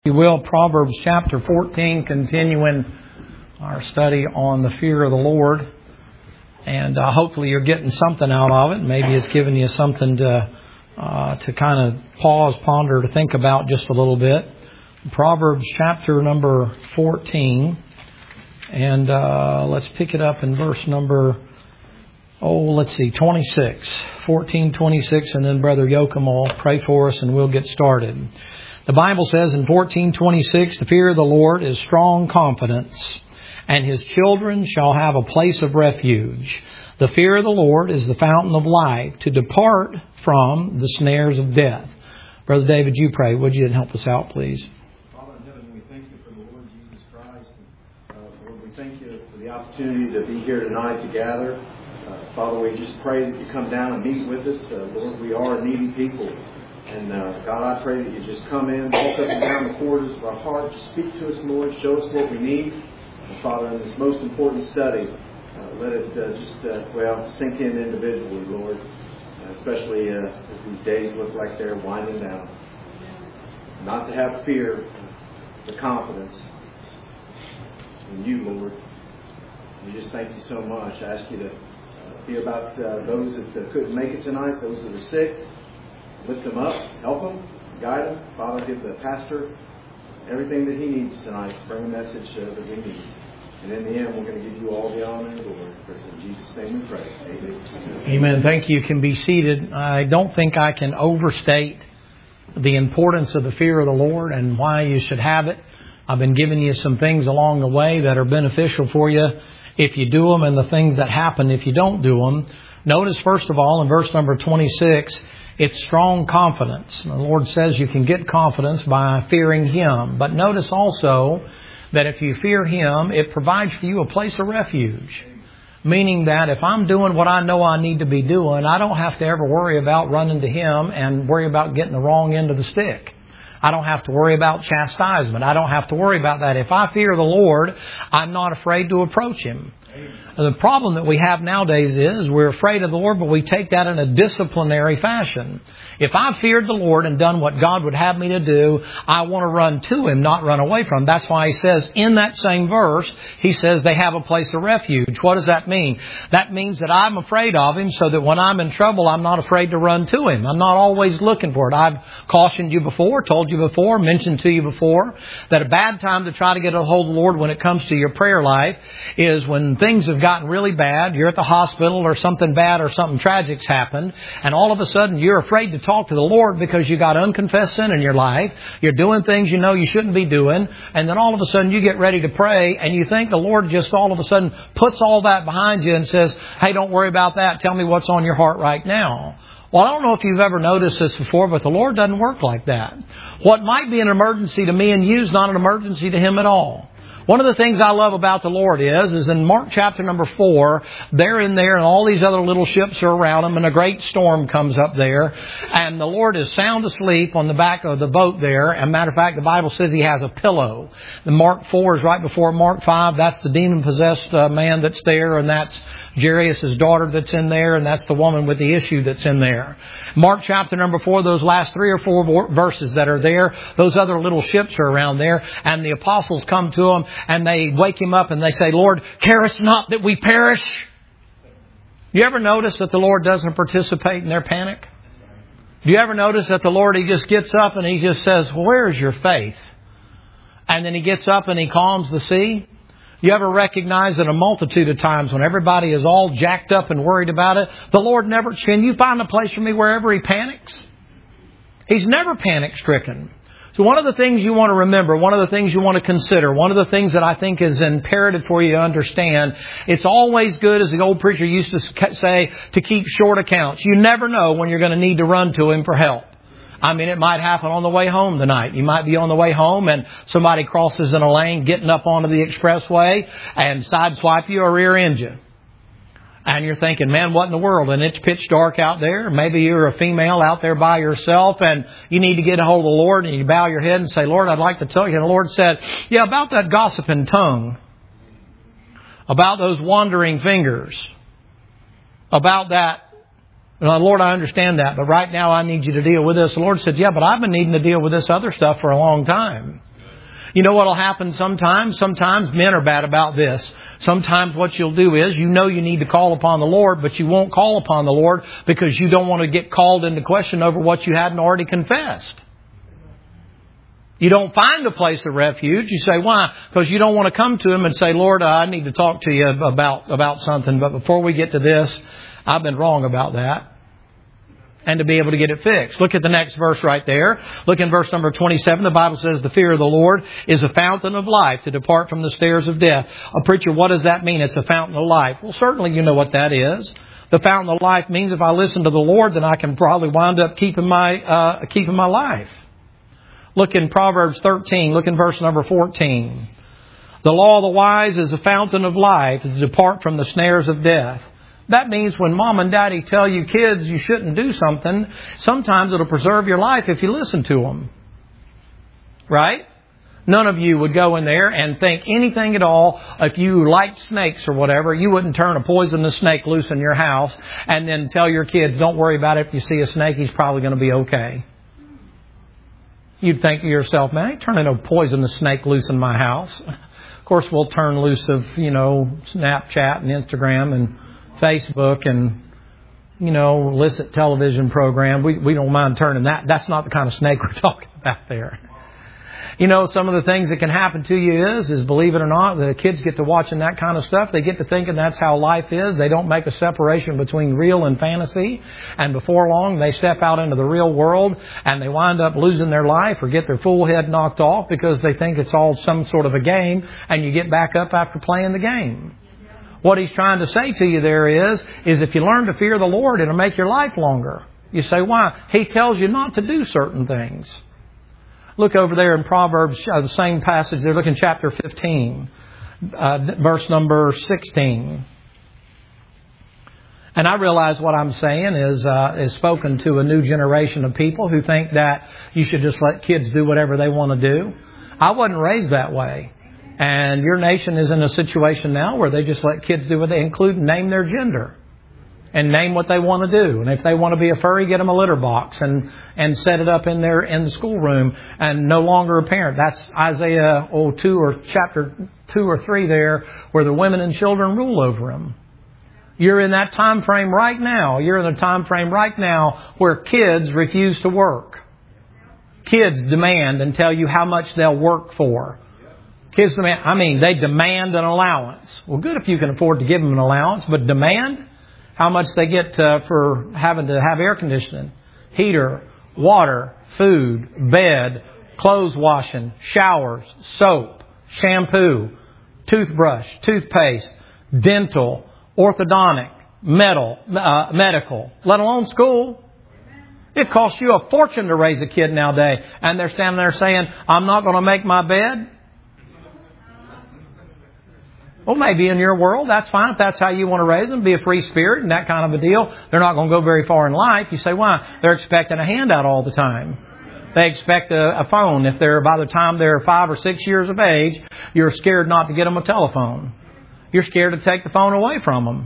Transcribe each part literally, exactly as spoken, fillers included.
If you will, Proverbs chapter fourteen, continuing our study on the fear of the Lord. And uh, hopefully you're getting something out of it. Maybe it's giving you something to uh, to kind of pause, ponder, to think about just a little bit. Proverbs chapter number fourteen. And uh, let's pick it up in verse number, oh, let's see, twenty-six. fourteen twenty-six, and then Brother Yoakum will pray for us and we'll get started. The Bible says in fourteen twenty-six, the fear of the Lord is strong confidence, and His children shall have a place of refuge. The fear of the Lord is the fountain of life, to depart from the snares of death. Brother David, you pray, would you, and help us out, please? Father in heaven, we thank you for the Lord Jesus Christ. And, uh, Lord, we thank you for the opportunity to be here tonight to gather. Uh, Father, we just pray that you come down and meet with us. Uh, Lord, we are needy people. And uh, God, I pray that you just come in, walk up and down the corridors of our heart, speak to us, Lord, show us what we need. And Father, in this most important study, uh, let it uh, just, uh, well, sink in individually, Lord, uh, especially uh, as these days look like they're winding down. Not to have fear, but confidence in you, Lord. We just thank you so much. I ask you to uh, be about uh, those that uh, couldn't make it tonight, those that are sick. Lift them up, help them, guide them. Father, give the pastor everything that he needs tonight to bring a message uh, that we need. And in the end, we're going to give you all the honor and glory. For it's in Jesus' name we pray. Amen. Amen. Thank you. You can be seated. I don't think I can overstate the importance of the fear of the Lord and why you should have it. I've been giving you some things along the way that are beneficial for you if you do them, and the things that happen if you don't do them. Notice, first of all, in verse number twenty-six, it's strong confidence. The Lord says you can get confidence by fearing Him. But notice also that if you fear Him, it provides for you a place of refuge. Meaning that if I'm doing what I know I need to be doing, I don't have to ever worry about running to Him and worry about getting the wrong end of the stick. I don't have to worry about chastisement. I don't have to worry about that. If I fear the Lord, I'm not afraid to approach Him. The problem that we have nowadays is we're afraid of the Lord, but we take that in a disciplinary fashion. If I feared the Lord and done what God would have me to do, I want to run to Him, not run away from Him. That's why He says in that same verse, He says they have a place of refuge. What does that mean? That means that I'm afraid of Him, so that when I'm in trouble, I'm not afraid to run to Him. I'm not always looking for it. I've cautioned you before, told you before, mentioned to you before, that a bad time to try to get a hold of the Lord when it comes to your prayer life is when things have gotten really bad, you're at the hospital or something bad or something tragic's happened, and all of a sudden you're afraid to talk to the Lord because you got unconfessed sin in your life, you're doing things you know you shouldn't be doing, and then all of a sudden you get ready to pray and you think the Lord just all of a sudden puts all that behind you and says, hey, don't worry about that, tell me what's on your heart right now. Well, I don't know if you've ever noticed this before, but the Lord doesn't work like that. What might be an emergency to me and you is not an emergency to Him at all. One of the things I love about the Lord is, is in Mark chapter number four, they're in there and all these other little ships are around them and a great storm comes up there and the Lord is sound asleep on the back of the boat there. And matter of fact, the Bible says He has a pillow. The Mark four is right before Mark five. That's the demon-possessed uh, man that's there, and that's Jairus' daughter that's in there, and that's the woman with the issue that's in there. Mark chapter number four, those last three or four verses that are there, those other little ships are around there, and the apostles come to Him and they wake Him up and they say, Lord, carest not that we perish. You ever notice that the Lord doesn't participate in their panic? Do you ever notice that the Lord, He just gets up and He just says, where's your faith? And then He gets up and He calms the sea. You ever recognize that a multitude of times when everybody is all jacked up and worried about it, the Lord never, can you find a place for me wherever He panics? He's never panic stricken. So one of the things you want to remember, one of the things you want to consider, one of the things that I think is imperative for you to understand, it's always good, as the old preacher used to say, to keep short accounts. You never know when you're going to need to run to Him for help. I mean, it might happen on the way home tonight. You might be on the way home and somebody crosses in a lane getting up onto the expressway and sideswipe you or rear end you. And you're thinking, man, what in the world? And it's pitch dark out there. Maybe you're a female out there by yourself and you need to get a hold of the Lord, and you bow your head and say, Lord, I'd like to tell you. And the Lord said, yeah, about that gossiping tongue, about those wandering fingers, about that. Lord, I understand that, but right now I need you to deal with this. The Lord said, yeah, but I've been needing to deal with this other stuff for a long time. You know what will happen sometimes? Sometimes men are bad about this. Sometimes what you'll do is, you know you need to call upon the Lord, but you won't call upon the Lord because you don't want to get called into question over what you hadn't already confessed. You don't find a place of refuge. You say, why? Because you don't want to come to Him and say, Lord, I need to talk to you about, about something. But before we get to this, I've been wrong about that. And to be able to get it fixed. Look at the next verse right there. Look in verse number twenty-seven. The Bible says the fear of the Lord is a fountain of life to depart from the snares of death. A preacher, what does that mean? It's a fountain of life. Well, certainly you know what that is. The fountain of life means if I listen to the Lord, then I can probably wind up keeping my, uh, keeping my life. Look in Proverbs thirteen. Look in verse number fourteen. The law of the wise is a fountain of life to depart from the snares of death. That means when mom and daddy tell you, kids, you shouldn't do something, sometimes it'll preserve your life if you listen to them. Right? None of you would go in there and think anything at all. If you liked snakes or whatever, you wouldn't turn a poisonous snake loose in your house and then tell your kids, don't worry about it. If you see a snake, he's probably going to be okay. You'd think to yourself, man, I ain't turning a poisonous snake loose in my house. Of course, we'll turn loose of, you know, Snapchat and Instagram and Facebook and, you know, illicit television program. We we don't mind turning that. That's not the kind of snake we're talking about there. You know, some of the things that can happen to you is, is believe it or not, the kids get to watching that kind of stuff. They get to thinking that's how life is. They don't make a separation between real and fantasy. And before long, they step out into the real world and they wind up losing their life or get their full head knocked off because they think it's all some sort of a game, and you get back up after playing the game. What he's trying to say to you there is, is if you learn to fear the Lord, it'll make your life longer. You say, why? He tells you not to do certain things. Look over there in Proverbs, uh, the same passage there. Look in chapter fifteen, uh, verse number sixteen. And I realize what I'm saying is uh, is spoken to a new generation of people who think that you should just let kids do whatever they want to do. I wasn't raised that way. And your nation is in a situation now where they just let kids do what they include and name their gender. And name what they want to do. And if they want to be a furry, get them a litter box and, and set it up in their, in the schoolroom and no longer a parent. That's Isaiah oh, two or chapter two or three there, where the women and children rule over them. You're in that time frame right now. You're in a time frame right now where kids refuse to work. Kids demand and tell you how much they'll work for. Kids demand, I mean, they demand an allowance. Well, good if you can afford to give them an allowance, but demand how much they get uh, for having to have air conditioning, heater, water, food, bed, clothes washing, showers, soap, shampoo, toothbrush, toothpaste, dental, orthodontic, metal, uh, medical, let alone school. It costs you a fortune to raise a kid nowadays. And they're standing there saying, I'm not going to make my bed. Well, maybe in your world, that's fine. If that's how you want to raise them, be a free spirit and that kind of a deal. They're not going to go very far in life. You say, why? They're expecting a handout all the time. They expect a, a phone. If they're, by the time they're five or six years of age, you're scared not to get them a telephone. You're scared to take the phone away from them.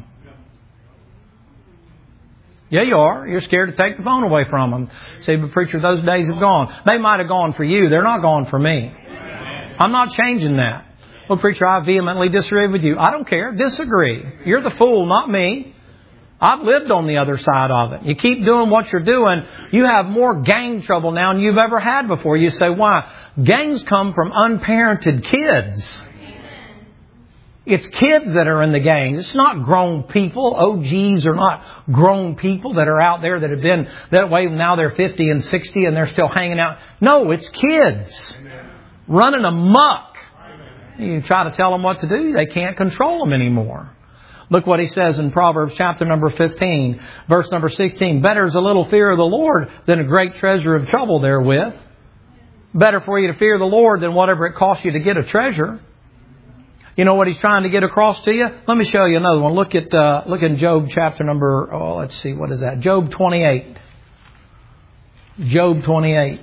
Yeah, you are. You're scared to take the phone away from them. Say, but preacher, those days have gone. They might have gone for you. They're not gone for me. I'm not changing that. Well, preacher, I vehemently disagree with you. I don't care. Disagree. You're the fool, not me. I've lived on the other side of it. You keep doing what you're doing, you have more gang trouble now than you've ever had before. You say, why? Gangs come from unparented kids. It's kids that are in the gangs. It's not grown people. O Gs are not grown people that are out there that have been that way. Now they're fifty and sixty and they're still hanging out. No, it's kids running amok. You try to tell them what to do, they can't control them anymore. Look what he says in Proverbs chapter number fifteen, verse number sixteen. Better is a little fear of the Lord than a great treasure of trouble therewith. Better for you to fear the Lord than whatever it costs you to get a treasure. You know what he's trying to get across to you? Let me show you another one. Look at uh, look in Job chapter number, oh, let's see, what is that? Job twenty-eight. Job twenty-eight.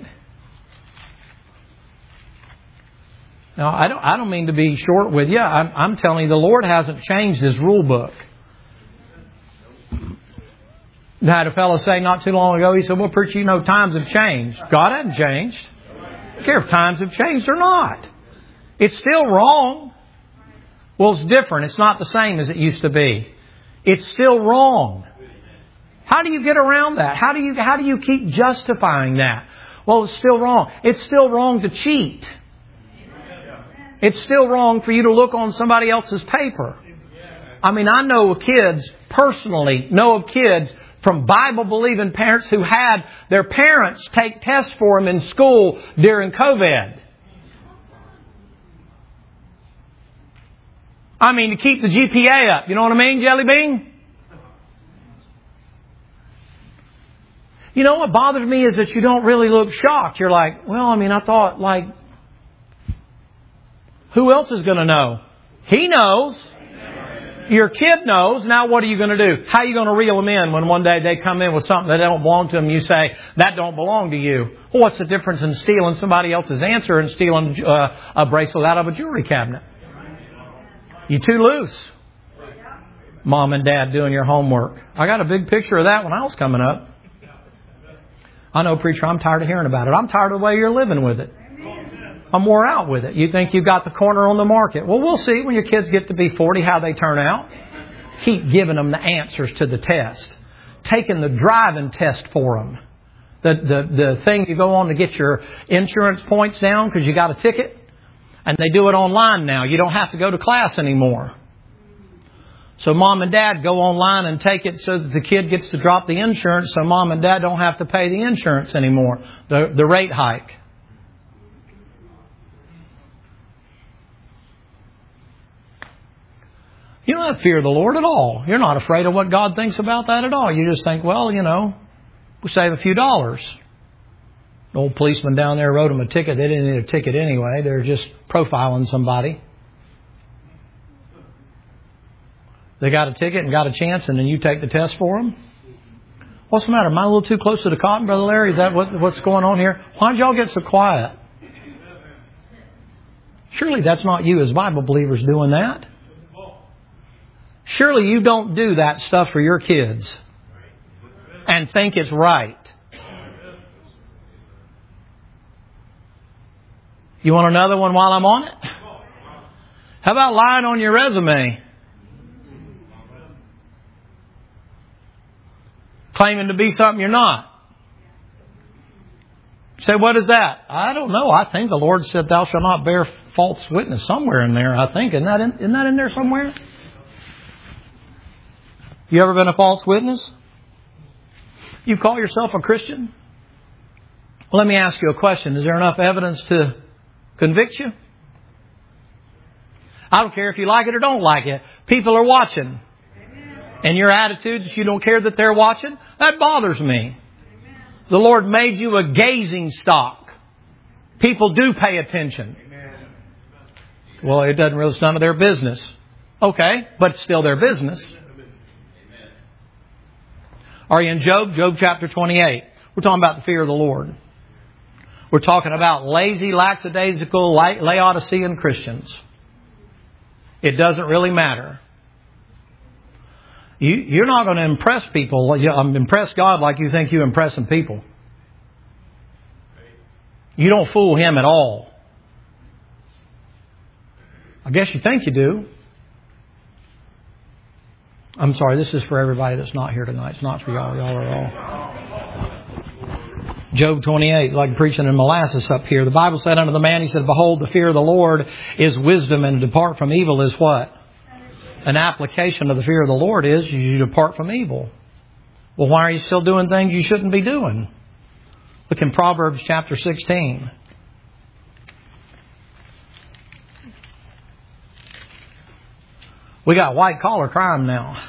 Now, I don't, I don't mean to be short with you. I'm, I'm telling you, the Lord hasn't changed His rule book. I had a fellow say not too long ago, he said, well, preacher, you know, times have changed. God hasn't changed. I don't care if times have changed or not. It's still wrong. Well, it's different. It's not the same as it used to be. It's still wrong. How do you get around that? How do you, how do you keep justifying that? Well, it's still wrong. It's still wrong to cheat. It's still wrong for you to look on somebody else's paper. I mean, I know of kids, personally know of kids from Bible-believing parents who had their parents take tests for them in school during COVID. I mean, to keep the G P A up. You know what I mean, Jelly Bean? You know what bothers me is that you don't really look shocked. You're like, well, I mean, I thought, like, who else is going to know? He knows. Your kid knows. Now what are you going to do? How are you going to reel them in when one day they come in with something that don't belong to them? You say, that don't belong to you. Well, what's the difference in stealing somebody else's answer and stealing uh, a bracelet out of a jewelry cabinet? You too loose. Mom and Dad doing your homework. I got a big picture of that when I was coming up. I know, preacher, I'm tired of hearing about it. I'm tired of the way you're living with it. I'm wore out with it. You think you've got the corner on the market. Well, we'll see when your kids get to be forty how they turn out. Keep giving them the answers to the test. Taking the driving test for them. The, the, the thing you go on to get your insurance points down because you got a ticket. And they do it online now. You don't have to go to class anymore. So mom and dad go online and take it so that the kid gets to drop the insurance so mom and dad don't have to pay the insurance anymore. The, the rate hike. You don't have fear of the Lord at all. You're not afraid of what God thinks about that at all. You just think, well, you know, we save a few dollars. The old policeman down there wrote them a ticket. They didn't need a ticket anyway. They're just profiling somebody. They got a ticket and got a chance, and then you take the test for them? What's the matter? Am I a little too close to the cotton, Brother Larry? Is that what, what's going on here? Why did y'all get so quiet? Surely that's not you as Bible believers doing that. Surely you don't do that stuff for your kids and think it's right. You want another one while I'm on it? How about lying on your resume? Claiming to be something you're not. Say, what is that? I don't know. I think the Lord said thou shalt not bear false witness somewhere in there. I think. Isn't that in, isn't that in there somewhere? You ever been a false witness? You call yourself a Christian? Let me ask you a question. Is there enough evidence to convict you? I don't care if you like it or don't like it. People are watching. And your attitude that you don't care that they're watching, that bothers me. The Lord made you a gazing stock. People do pay attention. Well, it doesn't really, it's none of their business. Okay, but it's still their business. Are you in Job? Job chapter twenty-eight. We're talking about the fear of the Lord. We're talking about lazy, lackadaisical, Laodicean Christians. It doesn't really matter. You, you're not going to impress people. Impress God like you think you're impressing people. You don't fool Him at all. I guess you think you do. I'm sorry, this is for everybody that's not here tonight. It's not for y'all. Y'all are all. Job twenty-eight, like preaching in molasses up here. The Bible said unto the man, he said, behold, the fear of the Lord is wisdom, and to depart from evil is what? An application of the fear of the Lord is you depart from evil. Well, why are you still doing things you shouldn't be doing? Look in Proverbs chapter sixteen. We got white collar crime now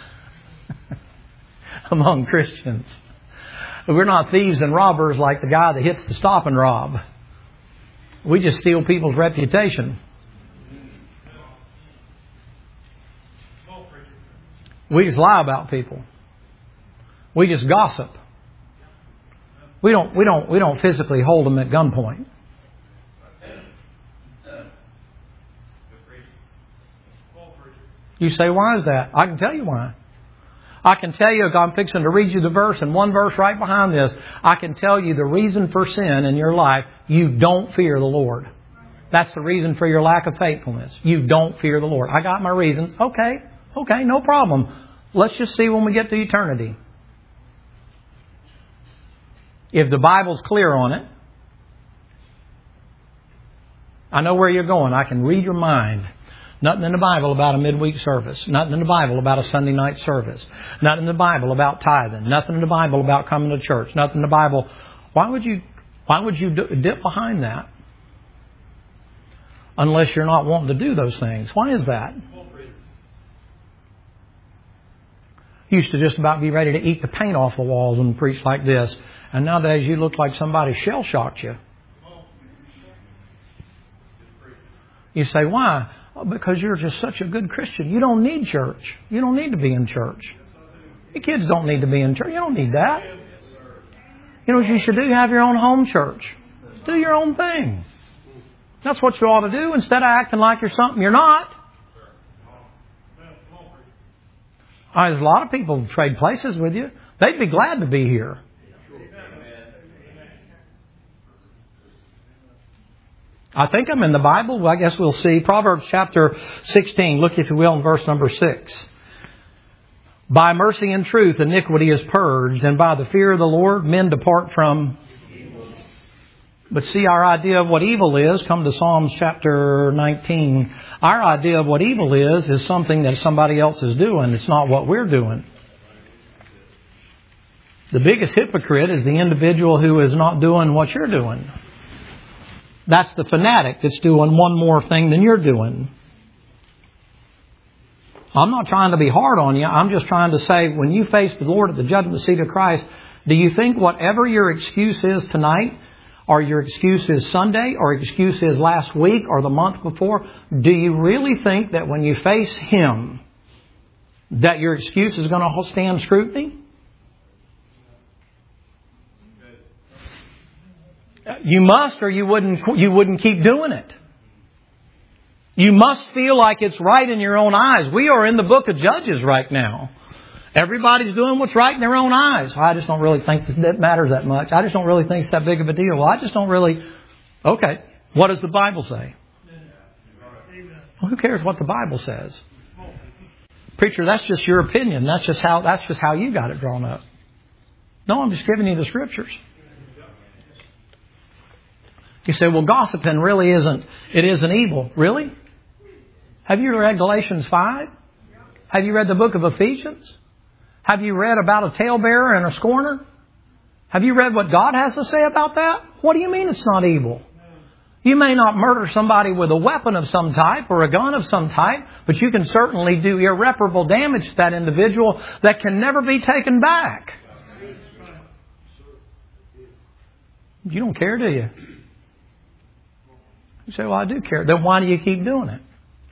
among Christians. We're not thieves and robbers like the guy that hits the stop and rob. We just steal people's reputation. We just lie about people. We just gossip. We don't, we don't, we don't physically hold them at gunpoint. You say, why is that? I can tell you why. I can tell you, I'm fixing to read you the verse, and one verse right behind this, I can tell you the reason for sin in your life. You don't fear the Lord. That's the reason for your lack of faithfulness. You don't fear the Lord. I got my reasons. Okay, okay, no problem. Let's just see when we get to eternity. If the Bible's clear on it, I know where you're going. I can read your mind. Nothing in the Bible about a midweek service. Nothing in the Bible about a Sunday night service. Nothing in the Bible about tithing. Nothing in the Bible about coming to church. Nothing in the Bible. Why would you, why would you dip behind that? Unless you're not wanting to do those things. Why is that? You used to just about be ready to eat the paint off the walls and preach like this. And nowadays you look like somebody shell-shocked you. You say, why? Oh, because you're just such a good Christian. You don't need church. You don't need to be in church. Your kids don't need to be in church. You don't need that. You know what you should do? Have your own home church. Do your own thing. That's what you ought to do instead of acting like you're something you're not. Right, there's a lot of people who trade places with you. They'd be glad to be here. I think I'm in the Bible. Well, I guess we'll see. Proverbs chapter sixteen. Look, if you will, in verse number six. By mercy and truth, iniquity is purged, and by the fear of the Lord, men depart from evil. But see, our idea of what evil is, come to Psalms chapter nineteen. Our idea of what evil is, is something that somebody else is doing. It's not what we're doing. The biggest hypocrite is the individual who is not doing what you're doing. That's the fanatic that's doing one more thing than you're doing. I'm not trying to be hard on you. I'm just trying to say, when you face the Lord at the judgment seat of Christ, do you think whatever your excuse is tonight, or your excuse is Sunday, or excuse is last week, or the month before, do you really think that when you face Him, that your excuse is going to stand scrutiny? You must, or you wouldn't, you wouldn't keep doing it. You must feel like it's right in your own eyes. We are in the book of Judges right now. Everybody's doing what's right in their own eyes. I just don't really think that matters that much. I just don't really think it's that big of a deal. Well, I just don't really... Okay, what does the Bible say? Well, who cares what the Bible says? Preacher, that's just your opinion. That's just how, that's just how you got it drawn up. No, I'm just giving you the Scriptures. You say, well, gossiping really isn't, it isn't evil. Really? Have you read Galatians five? Have you read the book of Ephesians? Have you read about a talebearer and a scorner? Have you read what God has to say about that? What do you mean it's not evil? You may not murder somebody with a weapon of some type or a gun of some type, but you can certainly do irreparable damage to that individual that can never be taken back. You don't care, do you? You say, well, I do care. Then why do you keep doing it?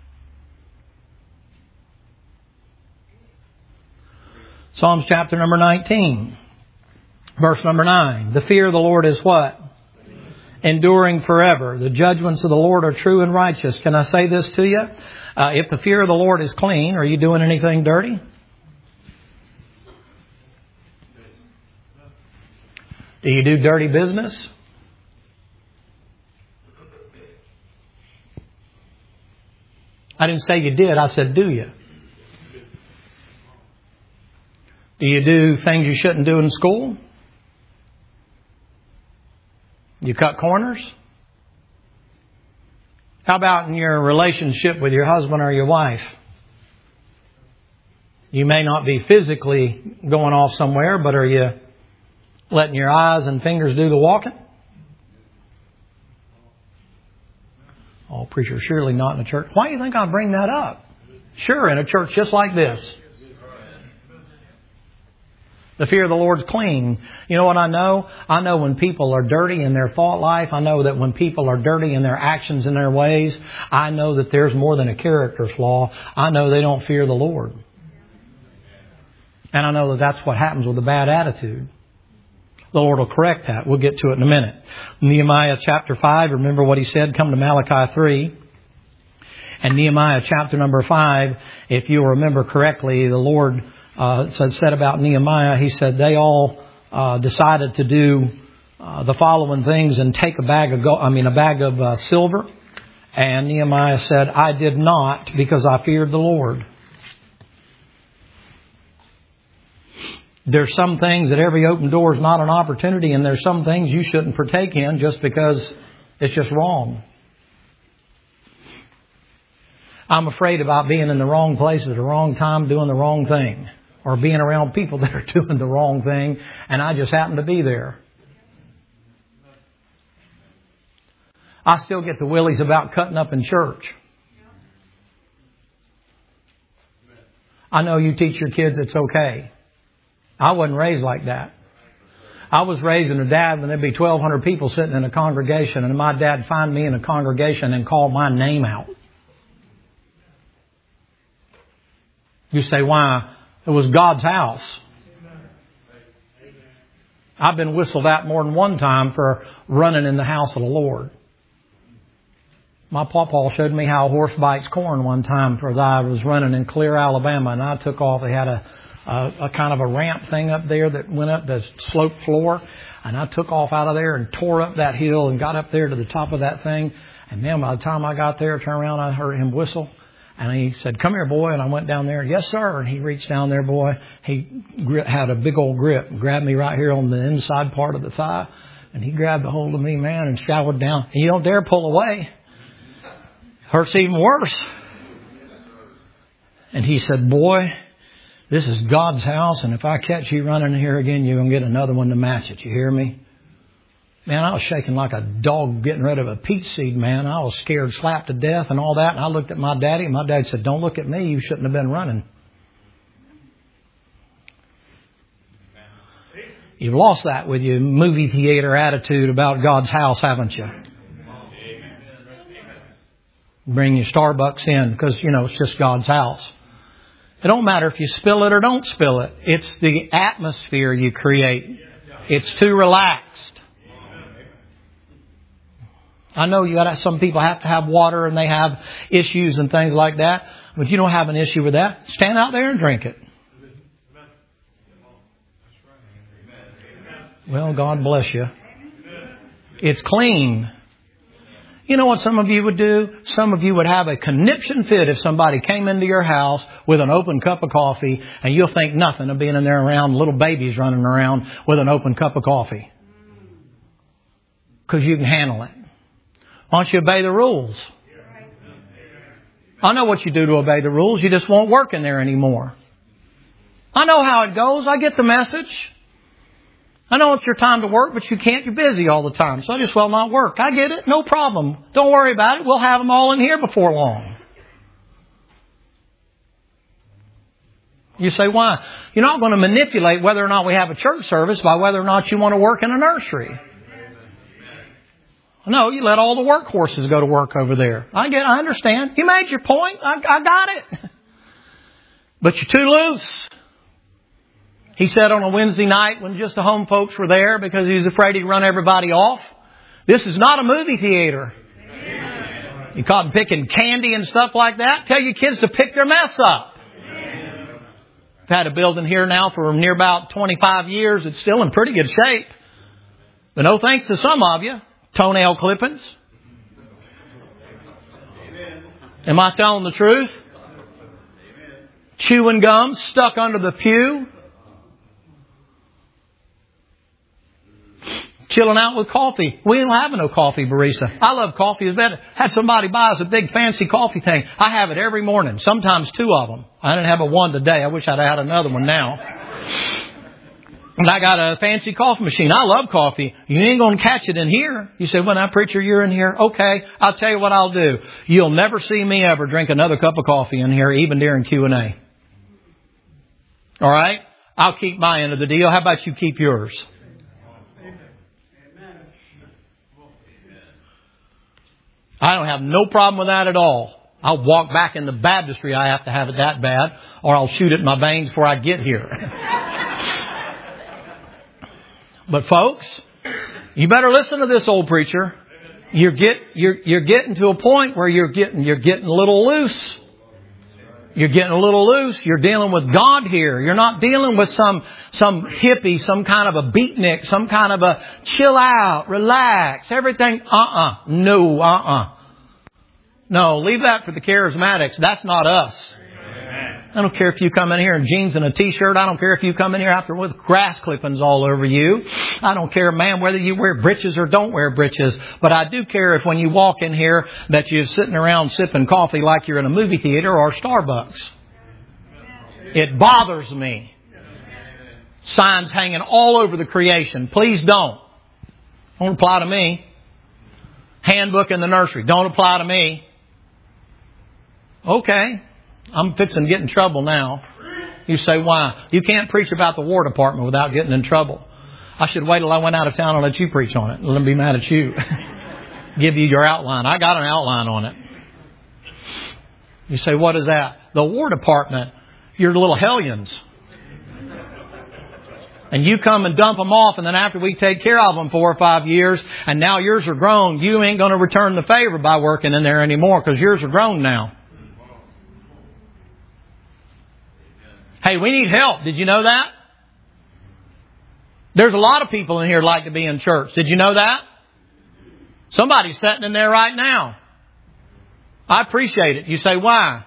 Psalms chapter number nineteen, verse number nine. The fear of the Lord is what? Enduring forever. The judgments of the Lord are true and righteous. Can I say this to you? Uh, if the fear of the Lord is clean, are you doing anything dirty? Do you do dirty business? I didn't say you did. I said, do you? Do you do things you shouldn't do in school? You cut corners? How about in your relationship with your husband or your wife? You may not be physically going off somewhere, but are you letting your eyes and fingers do the walking? Oh, preacher, surely not in a church. Why do you think I bring that up? Sure, in a church just like this. The fear of the Lord's clean. You know what I know? I know when people are dirty in their thought life. I know that when people are dirty in their actions and their ways, I know that there's more than a character flaw. I know they don't fear the Lord. And I know that that's what happens with a bad attitude. The Lord will correct that. We'll get to it in a minute. Nehemiah chapter five, remember what he said? Come to Malachi three. And Nehemiah chapter number five, if you'll remember correctly, the Lord uh, said, said about Nehemiah, he said they all uh, decided to do uh, the following things and take a bag of gold, I mean a bag of uh, silver And Nehemiah said, I did not, because I feared the Lord. There's some things that every open door is not an opportunity, and there's some things you shouldn't partake in just because it's just wrong. I'm afraid about being in the wrong place at the wrong time, doing the wrong thing, or being around people that are doing the wrong thing, and I just happen to be there. I still get the willies about cutting up in church. I know you teach your kids it's okay. I wasn't raised like that. I was raised in a dad when there'd be twelve hundred people sitting in a congregation, and my dad find me in a congregation and call my name out. You say, why? It was God's house. I've been whistled at more than one time for running in the house of the Lord. My pawpaw showed me how a horse bites corn one time, for I was running in Clear, Alabama, and I took off. They had a, a, a kind of a ramp thing up there that went up the slope floor, and I took off out of there and tore up that hill and got up there to the top of that thing. And man, by the time I got there, turned around, I heard him whistle. And he said, come here, boy. And I went down there. Yes, sir. And he reached down there, boy. He had a big old grip and grabbed me right here on the inside part of the thigh. And he grabbed a hold of me, man, and showered down. And you don't dare pull away. Hurts even worse. And he said, boy, this is God's house. And if I catch you running here again, you're going to get another one to match it. You hear me? Man, I was shaking like a dog getting rid of a peach seed, man. I was scared, slapped to death and all that. And I looked at my daddy, and my dad said, don't look at me. You shouldn't have been running. You've lost that with your movie theater attitude about God's house, haven't you? Bring your Starbucks in because, you know, it's just God's house. It don't matter if you spill it or don't spill it. It's the atmosphere you create. It's too relaxed. I know you got some people have to have water and they have issues and things like that, but you don't have an issue with that. Stand out there and drink it. Well, God bless you. It's clean. You know what some of you would do? Some of you would have a conniption fit if somebody came into your house with an open cup of coffee, and you'll think nothing of being in there around little babies running around with an open cup of coffee. Because you can handle it. Why don't you obey the rules? I know what you do to obey the rules. You just won't work in there anymore. I know how it goes. I get the message. I know it's your time to work, but you can't. You're busy all the time. So I just well not work. I get it. No problem. Don't worry about it. We'll have them all in here before long. You say, why? You're not going to manipulate whether or not we have a church service by whether or not you want to work in a nursery. No, you let all the workhorses go to work over there. I get, I understand. You made your point. I, I got it. But you're too loose. He said on a Wednesday night when just the home folks were there because he was afraid he'd run everybody off, this is not a movie theater. Amen. You caught them picking candy and stuff like that. Tell your kids to pick their mess up. Amen. I've had a building here now for near about twenty-five years. It's still in pretty good shape. But no thanks to some of you. Toenail clippings. Amen. Am I telling the truth? Amen. Chewing gum stuck under the pew. Chilling out with coffee. We ain't having no coffee barista. I love coffee. It's better. Had somebody buy us a big fancy coffee thing. I have it every morning. Sometimes two of them. I didn't have a one today. I wish I'd had another one now. And I got a fancy coffee machine. I love coffee. You ain't going to catch it in here. You say, well, now, preacher, you're in here. Okay, I'll tell you what I'll do. You'll never see me ever drink another cup of coffee in here, even during Q and A. All right? I'll keep my end of the deal. How about you keep yours? I don't have no problem with that at all. I'll walk back in the baptistry. I have to have it that bad, or I'll shoot it in my veins before I get here. But folks, you better listen to this old preacher. You're get you're you're getting to a point where you're getting you're getting a little loose. You're getting a little loose. You're dealing with God here. You're not dealing with some some hippie, some kind of a beatnik, some kind of a chill out, relax, everything. Uh-uh. No, uh-uh. No, leave that for the charismatics. That's not us. I don't care if you come in here in jeans and a t-shirt. I don't care if you come in here after with grass clippings all over you. I don't care, man, whether you wear breeches or don't wear breeches. But I do care if when you walk in here that you're sitting around sipping coffee like you're in a movie theater or Starbucks. It bothers me. Signs hanging all over the creation. Please don't. Don't apply to me. Handbook in the nursery. Don't apply to me. Okay. I'm fixing to get in trouble now. You say, why? You can't preach about the War Department without getting in trouble. I should wait till I went out of town and let you preach on it. Let them be mad at you. Give you your outline. I got an outline on it. You say, what is that? The War Department. You're little hellions. And you come and dump them off, and then after we take care of them four or five years, and now yours are grown, you ain't going to return the favor by working in there anymore because yours are grown now. Hey, we need help. Did you know that? There's a lot of people in here like to be in church. Did you know that? Somebody's sitting in there right now. I appreciate it. You say, why?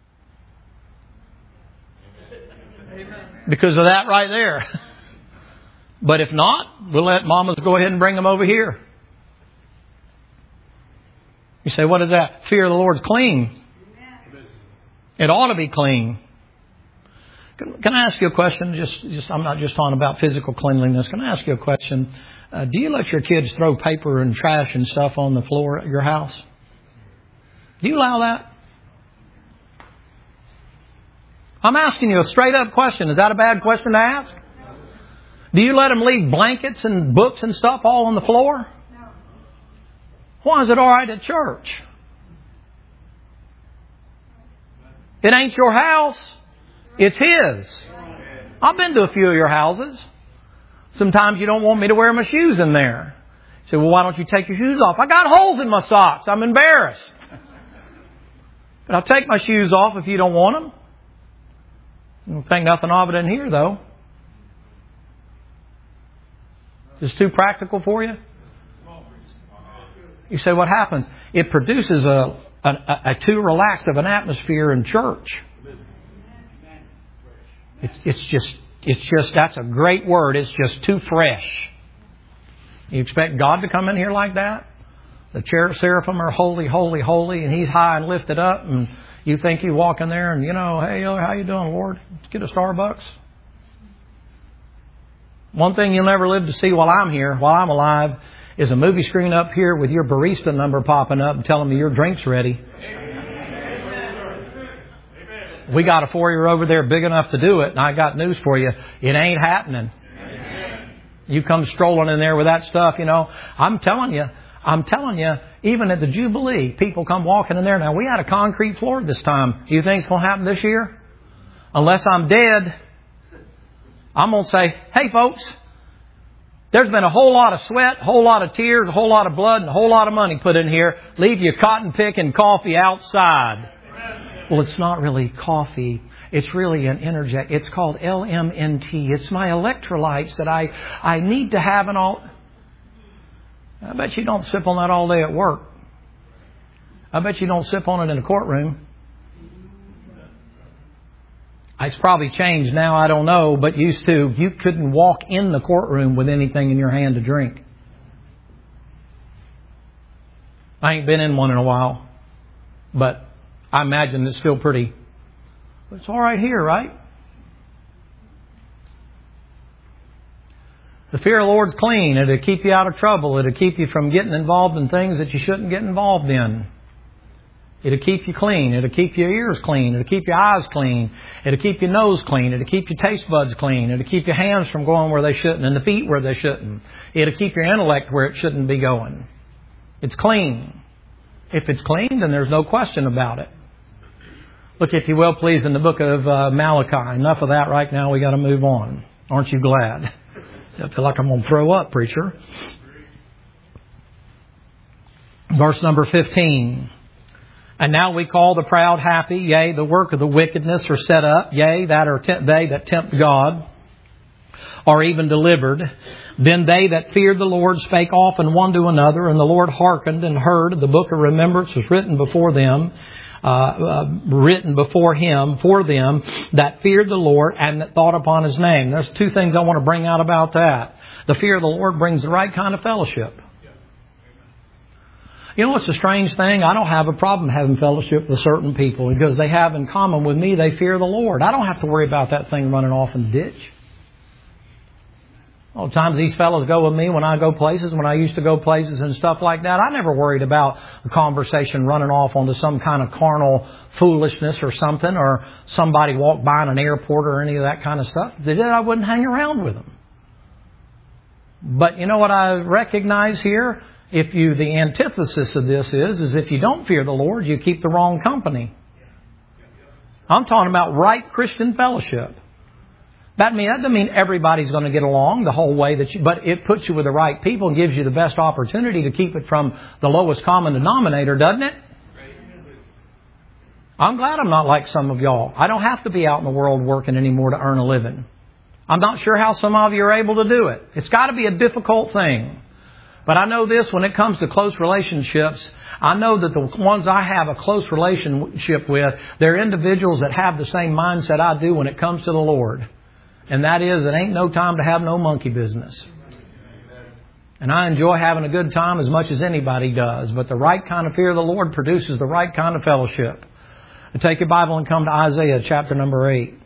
Because of that right there. But if not, we'll let mamas go ahead and bring them over here. You say, what is that? Fear of the Lord's clean. It ought to be clean. Can, can I ask you a question? Just, just, I'm not just talking about physical cleanliness. Can I ask you a question? Uh, do you let your kids throw paper and trash and stuff on the floor at your house? Do you allow that? I'm asking you a straight up question. Is that a bad question to ask? Do you let them leave blankets and books and stuff all on the floor? Why is it all right at church? It ain't your house. It's His. I've been to a few of your houses. Sometimes you don't want me to wear my shoes in there. You say, well, why don't you take your shoes off? I got holes in my socks. I'm embarrassed. But I'll take my shoes off if you don't want them. I don't think nothing of it in here, though. Is this too practical for you? You say, what happens? It produces a, a, a too relaxed of an atmosphere in church. It's, it's just, it's just, that's a great word. It's just too fresh. You expect God to come in here like that? The seraphim are holy, holy, holy, and He's high and lifted up, and you think you walk in there and, you know, hey, how you doing, Lord? Let's get a Starbucks. One thing you'll never live to see while I'm here, while I'm alive, is a movie screen up here with your barista number popping up and telling me your drink's ready. We got a four-year over there big enough to do it, and I got news for you. It ain't happening. You come strolling in there with that stuff, you know. I'm telling you, I'm telling you, even at the Jubilee, people come walking in there. Now, we had a concrete floor this time. Do you think it's going to happen this year? Unless I'm dead, I'm going to say, hey, folks, there's been a whole lot of sweat, a whole lot of tears, a whole lot of blood, and a whole lot of money put in here. Leave your cotton picking coffee outside. Well, it's not really coffee. It's really an energy. It's called L M N T. It's my electrolytes that I, I need to have and all. I bet you don't sip on that all day at work. I bet you don't sip on it in a courtroom. It's probably changed now, I don't know, but used to, you couldn't walk in the courtroom with anything in your hand to drink. I ain't been in one in a while, but I imagine it's still pretty. It's all right here, right? The fear of the Lord's clean. It'll keep you out of trouble. It'll keep you from getting involved in things that you shouldn't get involved in. It'll keep you clean. It'll keep your ears clean. It'll keep your eyes clean. It'll keep your nose clean. It'll keep your taste buds clean. It'll keep your hands from going where they shouldn't and the feet where they shouldn't. It'll keep your intellect where it shouldn't be going. It's clean. If it's clean, then there's no question about it. Look, if you will, please, in the book of uh, Malachi. Enough of that right now. We got to move on. Aren't you glad? I feel like I'm going to throw up, preacher. Verse number fifteen. And now we call the proud happy, yea, the work of the wickedness are set up, yea, that are te- they that tempt God. or even delivered. Then they that feared the Lord spake often one to another, and the Lord hearkened and heard. The book of remembrance was written before them, uh, uh, written before Him for them that feared the Lord and that thought upon His name. There's two things I want to bring out about that. The fear of the Lord brings the right kind of fellowship. You know what's a strange thing? I don't have a problem having fellowship with certain people because they have in common with me, they fear the Lord. I don't have to worry about that thing running off in the ditch. All the times these fellows go with me when I go places, when I used to go places and stuff like that, I never worried about a conversation running off onto some kind of carnal foolishness or something, or somebody walked by in an airport or any of that kind of stuff. If they did, I wouldn't hang around with them. But you know what I recognize here? If you, the antithesis of this is, is if you don't fear the Lord, you keep the wrong company. I'm talking about right Christian fellowship. That mean that doesn't mean everybody's going to get along the whole way that you, but it puts you with the right people and gives you the best opportunity to keep it from the lowest common denominator, doesn't it? I'm glad I'm not like some of y'all. I don't have to be out in the world working anymore to earn a living. I'm not sure how some of you are able to do it. It's got to be a difficult thing. But I know this, when it comes to close relationships, I know that the ones I have a close relationship with, they're individuals that have the same mindset I do when it comes to the Lord. And that is, it ain't no time to have no monkey business. And I enjoy having a good time as much as anybody does. But the right kind of fear of the Lord produces the right kind of fellowship. Now take your Bible and come to Isaiah chapter number eight.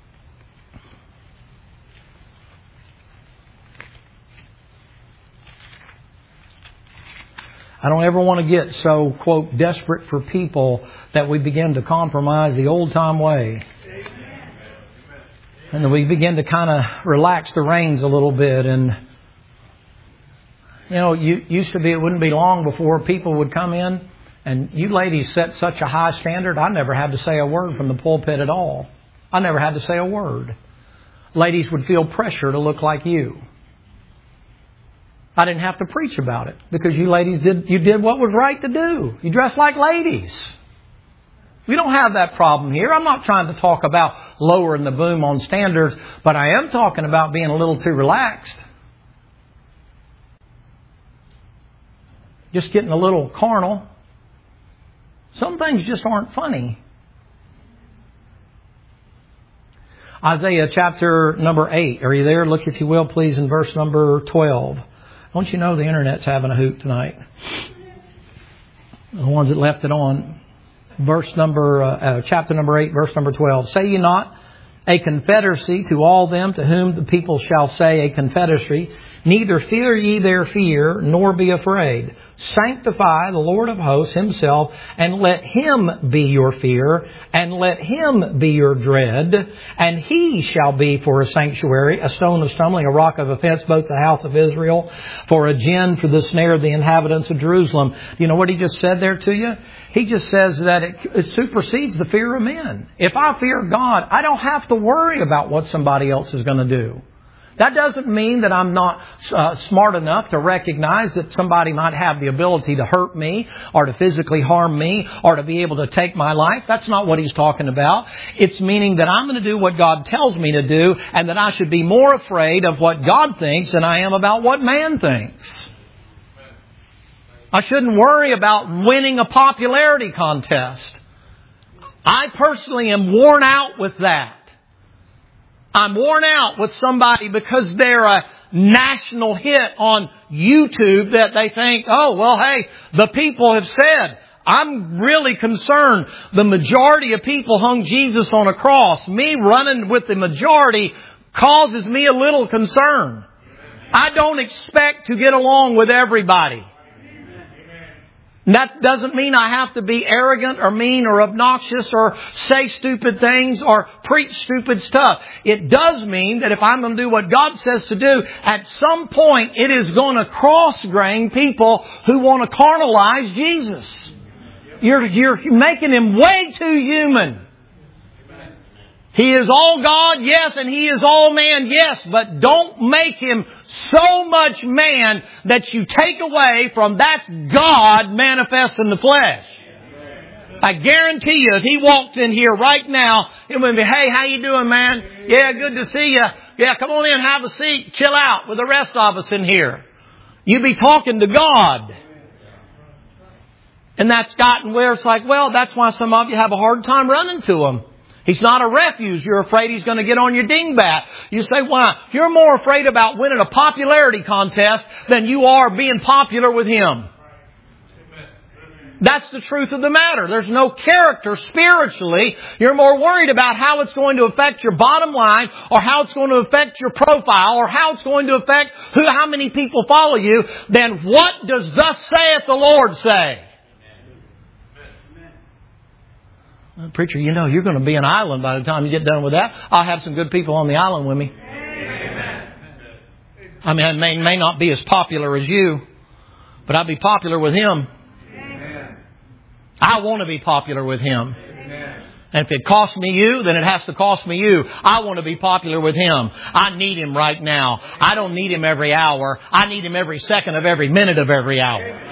I don't ever want to get so, quote, desperate for people that we begin to compromise the old-time way. And then we begin to kind of relax the reins a little bit. And, you know, you used to be, it wouldn't be long before people would come in. And you ladies set such a high standard, I never had to say a word from the pulpit at all. I never had to say a word. Ladies would feel pressure to look like you. I didn't have to preach about it because you ladies did, you did what was right to do. You dressed like ladies. We don't have that problem here. I'm not trying to talk about lowering the boom on standards, but I am talking about being a little too relaxed. Just getting a little carnal. Some things just aren't funny. Isaiah chapter number eight. Are you there? Look, if you will, please, in verse number twelve. Don't you know the Internet's having a hoot tonight? The ones that left it on. Verse number, uh, uh, chapter number eight, verse number twelve. Say ye not a confederacy to all them to whom the people shall say a confederacy. Neither fear ye their fear, nor be afraid. Sanctify the Lord of hosts Himself, and let Him be your fear, and let Him be your dread. And He shall be for a sanctuary, a stone of stumbling, a rock of offense, both the house of Israel, for a gin for the snare of the inhabitants of Jerusalem. Do you know what He just said there to you? He just says that it, it supersedes the fear of men. If I fear God, I don't have to worry about what somebody else is going to do. That doesn't mean that I'm not uh, smart enough to recognize that somebody might have the ability to hurt me or to physically harm me or to be able to take my life. That's not what He's talking about. It's meaning that I'm going to do what God tells me to do, and that I should be more afraid of what God thinks than I am about what man thinks. I shouldn't worry about winning a popularity contest. I personally am worn out with that. I'm worn out with somebody because they're a national hit on YouTube that they think, oh, well, hey, the people have said. I'm really concerned. The majority of people hung Jesus on a cross. Me running with the majority causes me a little concern. I don't expect to get along with everybody. That doesn't mean I have to be arrogant or mean or obnoxious or say stupid things or preach stupid stuff. It does mean that if I'm going to do what God says to do, at some point it is going to cross-grain people who want to carnalize Jesus. You're, you're making Him way too human. He is all God, yes, and He is all man, yes, but don't make Him so much man that you take away from that's God manifest in the flesh. I guarantee you, if He walked in here right now, it would be, hey, how you doing, man? Yeah, good to see you. Yeah, come on in, have a seat, chill out with the rest of us in here. You be talking to God. And that's gotten where it's like, well, that's why some of you have a hard time running to Him. He's not a refuge. You're afraid He's going to get on your dingbat. You say, why? You're more afraid about winning a popularity contest than you are being popular with Him. That's the truth of the matter. There's no character spiritually. You're more worried about how it's going to affect your bottom line, or how it's going to affect your profile, or how it's going to affect who, how many people follow you, than what does thus saith the Lord say? Well, preacher, you know, you're going to be an island by the time you get done with that. I'll have some good people on the island with me. I mean, I may, may not be as popular as you, but I'll be popular with Him. I want to be popular with Him. And if it costs me you, then it has to cost me you. I want to be popular with Him. I need Him right now. I don't need Him every hour. I need Him every second of every minute of every hour.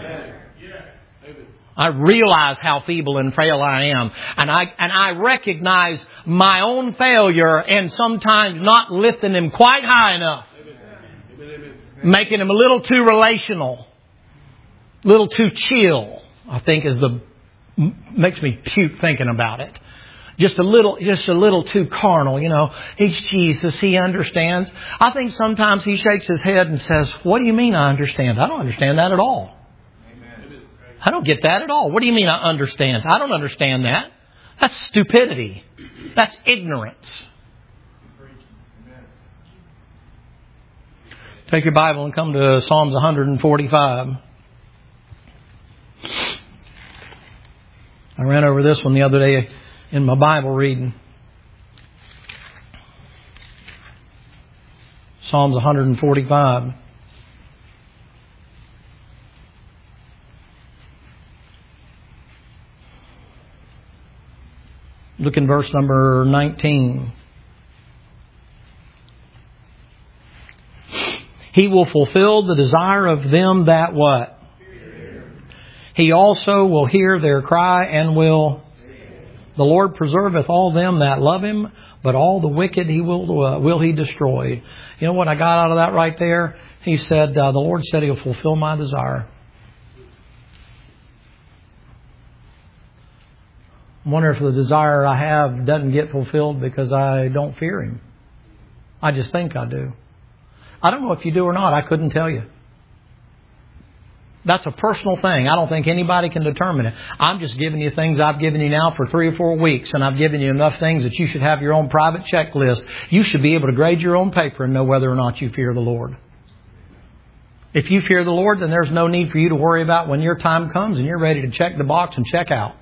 I realize how feeble and frail I am. And I, and I recognize my own failure and sometimes not lifting Him quite high enough. Making Him a little too relational. A little too chill, I think is the, makes me puke thinking about it. Just a little, just a little too carnal, you know. He's Jesus. He understands. I think sometimes He shakes His head and says, what do you mean I understand? I don't understand that at all. I don't get that at all. What do you mean I understand? I don't understand that. That's stupidity. That's ignorance. Take your Bible and come to Psalms one forty-five. I ran over this one the other day in my Bible reading. Psalms one forty-five. Look in verse number nineteen. He will fulfill the desire of them that what? He also will hear their cry and will. The Lord preserveth all them that love Him, but all the wicked He will uh, will He destroy. You know what I got out of that right there? He said, uh, the Lord said He'll fulfill my desire. I wonder if the desire I have doesn't get fulfilled because I don't fear Him. I just think I do. I don't know if you do or not. I couldn't tell you. That's a personal thing. I don't think anybody can determine it. I'm just giving you things I've given you now for three or four weeks, and I've given you enough things that you should have your own private checklist. You should be able to grade your own paper and know whether or not you fear the Lord. If you fear the Lord, then there's no need for you to worry about when your time comes and you're ready to check the box and check out.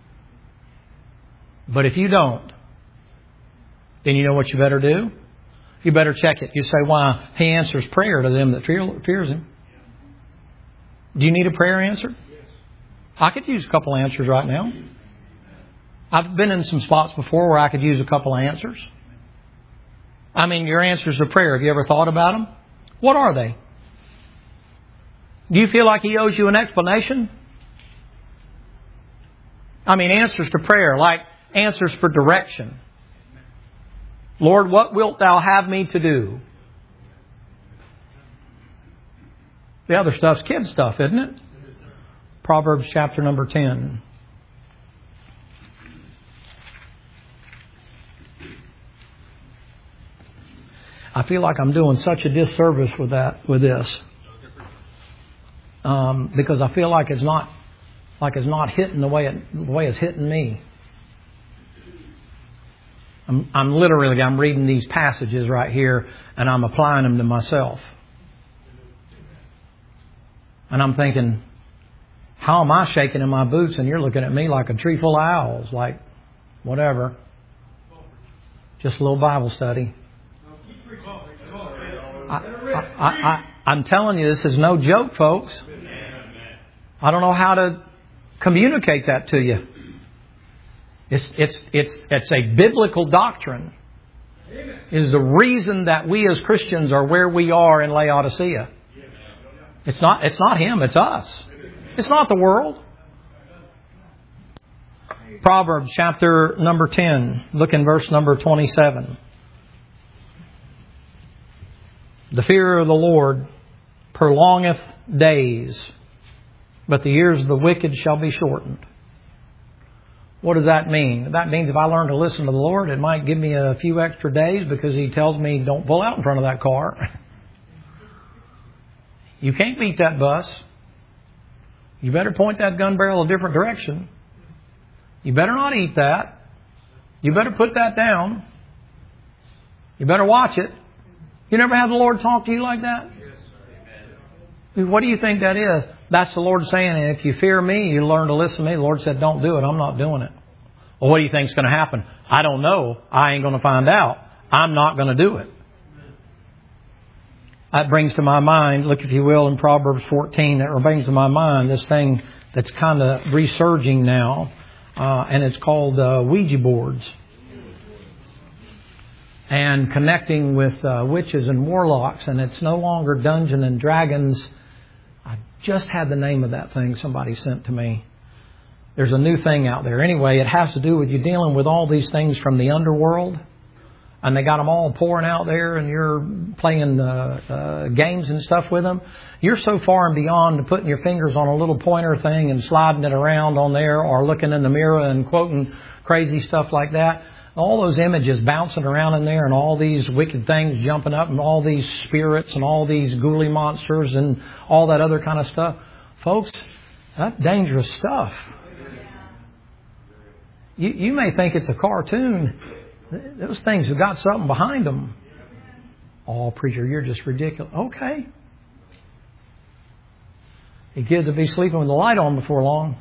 But if you don't, then you know what you better do? You better check it. You say, why? He answers prayer to them that fear, fears Him. Do you need a prayer answered? I could use a couple answers right now. I've been in some spots before where I could use a couple answers. I mean, your answers to prayer, have you ever thought about them? What are they? Do you feel like He owes you an explanation? I mean, answers to prayer, like answers for direction. Lord, what wilt Thou have me to do? The other stuff's kid stuff, isn't it? Proverbs chapter number ten. I feel like I'm doing such a disservice with that, with this, um, because I feel like it's not, like it's not hitting the way it, the way it's hitting me. I'm, I'm literally, I'm reading these passages right here, and I'm applying them to myself. And I'm thinking, how am I shaking in my boots and you're looking at me like a tree full of owls? Like, whatever. Just a little Bible study. I, I, I, I, I'm telling you, this is no joke, folks. I don't know how to communicate that to you. It's, it's, it's, it's a biblical doctrine. It is the reason that we as Christians are where we are in Laodicea. It's not, it's not him, it's us. It's not the world. Proverbs chapter number ten. Look in verse number twenty-seven. The fear of the Lord prolongeth days, but the years of the wicked shall be shortened. What does that mean? That means if I learn to listen to the Lord, it might give me a few extra days because He tells me don't pull out in front of that car. You can't beat that bus. You better point that gun barrel a different direction. You better not eat that. You better put that down. You better watch it. You never have the Lord talk to you like that? What do you think that is? That's the Lord saying, if you fear me, you learn to listen to me. The Lord said, don't do it. I'm not doing it. Well, what do you think is going to happen? I don't know. I ain't going to find out. I'm not going to do it. That brings to my mind, look if you will, in Proverbs fourteen, that brings to my mind this thing that's kind of resurging now, uh, and it's called uh, Ouija boards. And connecting with uh, witches and warlocks, and it's no longer Dungeons and Dragons. I just had the name of that thing somebody sent to me. There's a new thing out there. Anyway, it has to do with you dealing with all these things from the underworld. And they got them all pouring out there, and you're playing uh, uh, games and stuff with them. You're so far and beyond to putting your fingers on a little pointer thing and sliding it around on there, or looking in the mirror and quoting crazy stuff like that. All those images bouncing around in there, and all these wicked things jumping up, and all these spirits and all these ghouly monsters and all that other kind of stuff. Folks, that's dangerous stuff. You, you may think it's a cartoon. Those things have got something behind them. Oh, preacher, you're just ridiculous. Okay. The kids will be sleeping with the light on before long.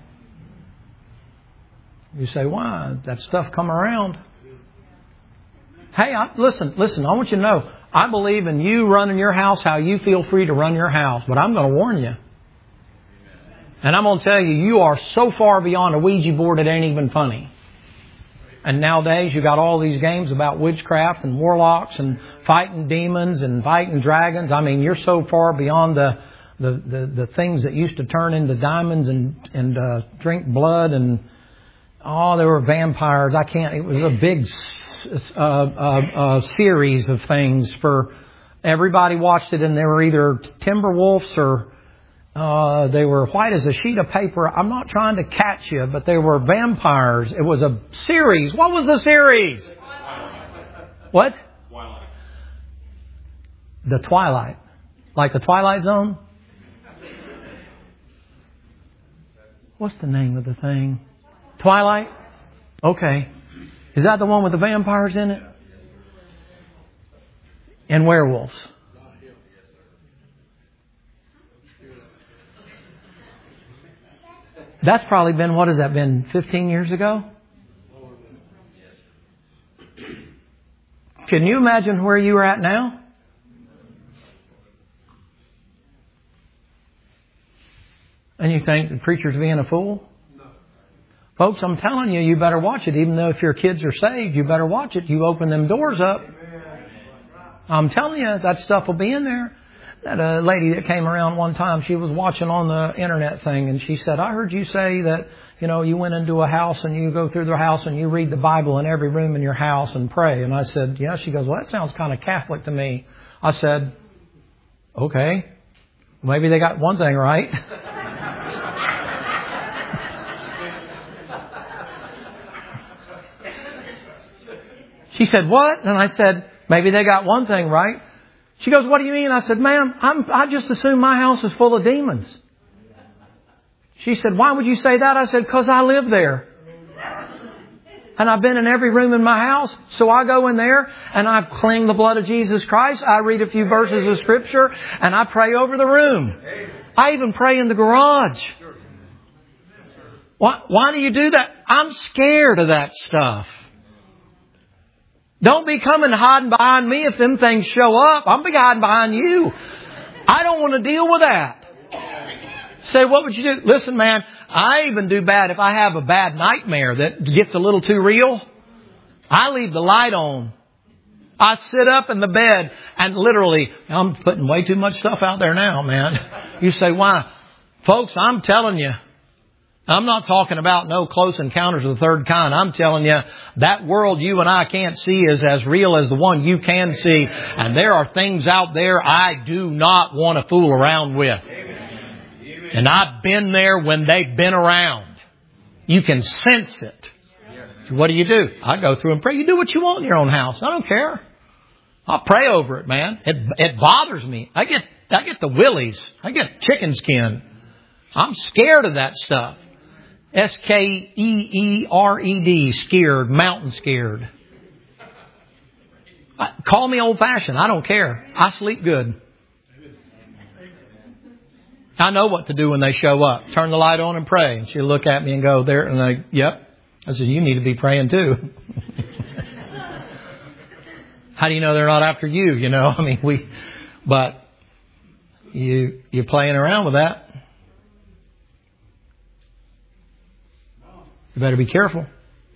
You say, why? That stuff come around. Hey, I, listen, listen, I want you to know, I believe in you running your house how you feel free to run your house, but I'm going to warn you. And I'm going to tell you, you are so far beyond a Ouija board it ain't even funny. And nowadays you got all these games about witchcraft and warlocks and fighting demons and fighting dragons. I mean, you're so far beyond the the, the, the things that used to turn into diamonds and, and uh, drink blood and, oh, there were vampires. I can't, it was a big uh, uh, uh, series of things for, everybody watched it, and they were either timber wolves or Uh, they were white as a sheet of paper. I'm not trying to catch you, but they were vampires. It was a series. What was the series? Twilight. What? Twilight. The Twilight. Like the Twilight Zone? What's the name of the thing? Twilight? Okay. Is that the one with the vampires in it? And werewolves? That's probably been, what has that been, fifteen years ago? Can you imagine where you are at now? And you think the preacher's being a fool? Folks, I'm telling you, you better watch it. Even though if your kids are saved, you better watch it. You open them doors up. I'm telling you, that stuff will be in there. That a lady that came around one time, she was watching on the internet thing, and she said, I heard you say that, you know, you went into a house and you go through the house and you read the Bible in every room in your house and pray. And I said, yeah. She goes, well, that sounds kind of Catholic to me. I said, okay, maybe they got one thing right. She said, what? And I said, maybe they got one thing right. She goes, what do you mean? I said, ma'am, I'm, I just assume my house is full of demons. She said, why would you say that? I said, because I live there. And I've been in every room in my house. So I go in there and I cling the blood of Jesus Christ. I read a few verses of Scripture and I pray over the room. I even pray in the garage. Why, why do you do that? I'm scared of that stuff. Don't be coming hiding behind me if them things show up. I'm be hiding behind you. I don't want to deal with that. Say, what would you do? Listen, man, I even do bad if I have a bad nightmare that gets a little too real. I leave the light on. I sit up in the bed and literally, I'm putting way too much stuff out there now, man. You say, why? Folks, I'm telling you, I'm not talking about no close encounters of the third kind. I'm telling you, that world you and I can't see is as real as the one you can see. And there are things out there I do not want to fool around with. And I've been there when they've been around. You can sense it. So what do you do? I go through and pray. You do what you want in your own house. I don't care. I'll pray over it, man. It it bothers me. I get I get the willies. I get chicken skin. I'm scared of that stuff. S K E E R E D, scared, mountain scared. Call me old-fashioned. I don't care. I sleep good. I know what to do when they show up. Turn the light on and pray. And she'll look at me and go, there, and I, yep. I said, you need to be praying too. How do you know they're not after you? You know, I mean, we, but you, you're playing around with that. You better be careful.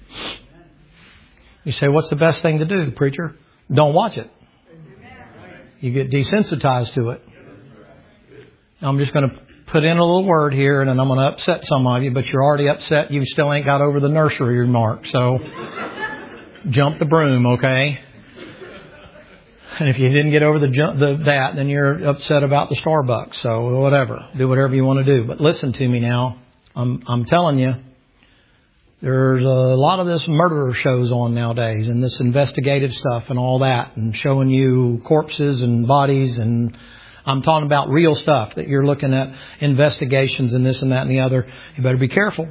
You say, what's the best thing to do, preacher? Don't watch it. You get desensitized to it. I'm just going to put in a little word here, and then I'm going to upset some of you, but you're already upset. You still ain't got over the nursery remark. So jump the broom, okay? And if you didn't get over the, the that, then you're upset about the Starbucks. So whatever. Do whatever you want to do. But listen to me now. I'm, I'm telling you. There's a lot of this murderer shows on nowadays and this investigative stuff and all that and showing you corpses and bodies, and I'm talking about real stuff that you're looking at, investigations and this and that and the other. You better be careful.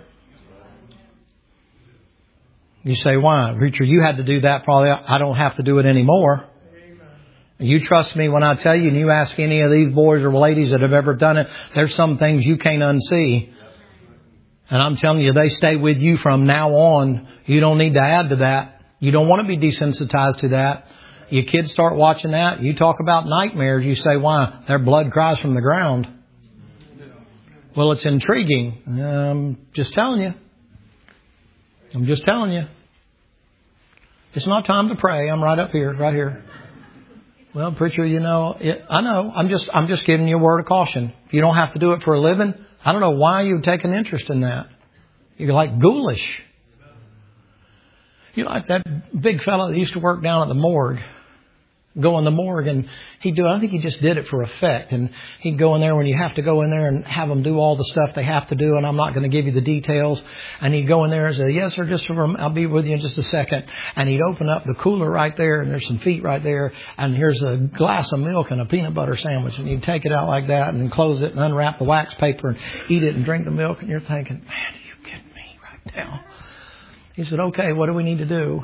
You say, why? Preacher, you had to do that. Probably I don't have to do it anymore. You trust me when I tell you, and you ask any of these boys or ladies that have ever done it, there's some things you can't unsee. And I'm telling you, they stay with you from now on. You don't need to add to that. You don't want to be desensitized to that. Your kids start watching that. You talk about nightmares. You say, why? Their blood cries from the ground. Well, it's intriguing. I'm just telling you. I'm just telling you. It's not time to pray. I'm right up here, right here. Well, preacher, you know, it, I know. I'm just, I'm just giving you a word of caution. You don't have to do it for a living. I don't know why you take an interest in that. You're like ghoulish. You know, like that big fellow that used to work down at the morgue. Go in the morgue and he'd do, I think he just did it for effect. And he'd go in there when you have to go in there and have them do all the stuff they have to do. And I'm not going to give you the details. And he'd go in there and say, yes, sir, just for, I'll be with you in just a second. And he'd open up the cooler right there. And there's some feet right there. And here's a glass of milk and a peanut butter sandwich. And he'd take it out like that and close it and unwrap the wax paper and eat it and drink the milk. And you're thinking, man, are you kidding me right now? He said, okay, what do we need to do?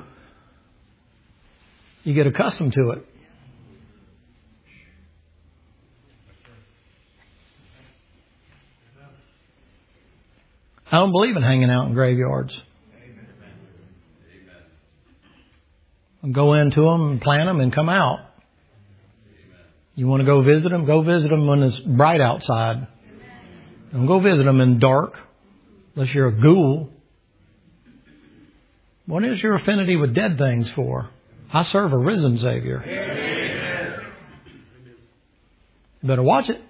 You get accustomed to it. I don't believe in hanging out in graveyards. I'll go into them and plant them and come out. You want to go visit them? Go visit them when it's bright outside. Don't go visit them in dark, unless you're a ghoul. What is your affinity with dead things for? I serve a risen Savior. You better watch it.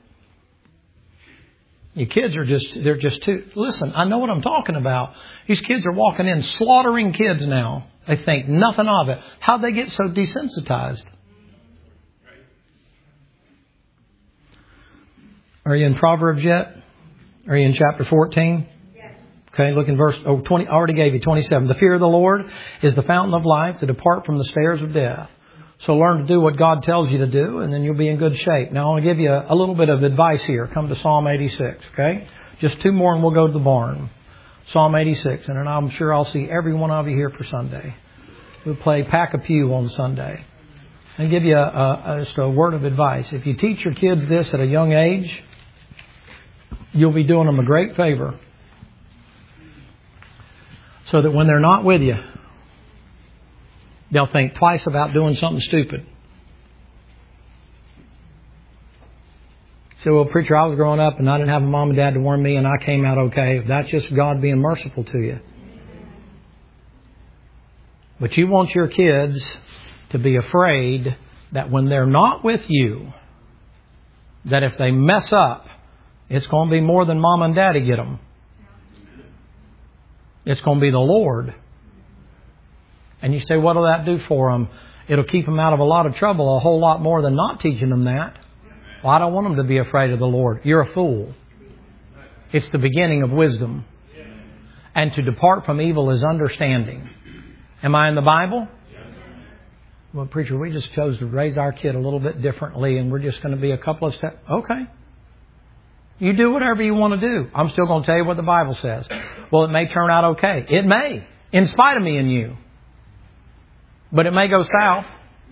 Your kids are just, they're just too, listen, I know what I'm talking about. These kids are walking in slaughtering kids now. They think nothing of it. How'd they get so desensitized? Are you in Proverbs yet? Are you in chapter fourteen? Yes. Okay, look in verse, oh, twenty, I already gave you twenty-seven. The fear of the Lord is the fountain of life, to depart from the snares of death. So learn to do what God tells you to do, and then you'll be in good shape. Now, I want to give you a, a little bit of advice here. Come to Psalm eighty-six, okay? Just two more and we'll go to the barn. Psalm eighty-six, and I'm sure I'll see every one of you here for Sunday. We'll play Pack a Pew on Sunday. And give you a, a, just a word of advice. If you teach your kids this at a young age, you'll be doing them a great favor. So that when they're not with you, they'll think twice about doing something stupid. So, well, preacher, I was growing up and I didn't have a mom and dad to warn me and I came out okay. That's just God being merciful to you. But you want your kids to be afraid that when they're not with you, that if they mess up, it's going to be more than mom and daddy get them. It's going to be the Lord. And you say, what will that do for them? It'll keep them out of a lot of trouble, a whole lot more than not teaching them that. Well, I don't want them to be afraid of the Lord. You're a fool. It's the beginning of wisdom. And to depart from evil is understanding. Am I in the Bible? Well, preacher, we just chose to raise our kid a little bit differently, and we're just going to be a couple of steps. Okay. You do whatever you want to do. I'm still going to tell you what the Bible says. Well, it may turn out okay. It may, in spite of me and you. But it may go south.